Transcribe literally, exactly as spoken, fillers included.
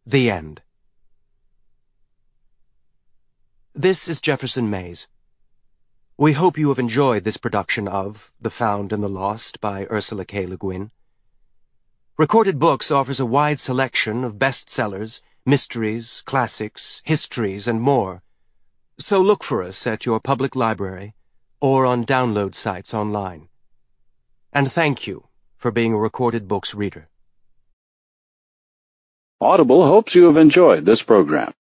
The End. This is Jefferson Mays. We hope you have enjoyed this production of The Found and the Lost by Ursula K. Le Guin. Recorded Books offers a wide selection of bestsellers, mysteries, classics, histories, and more. So look for us at your public library or on download sites online. And thank you for being a Recorded Books reader. Audible hopes you have enjoyed this program.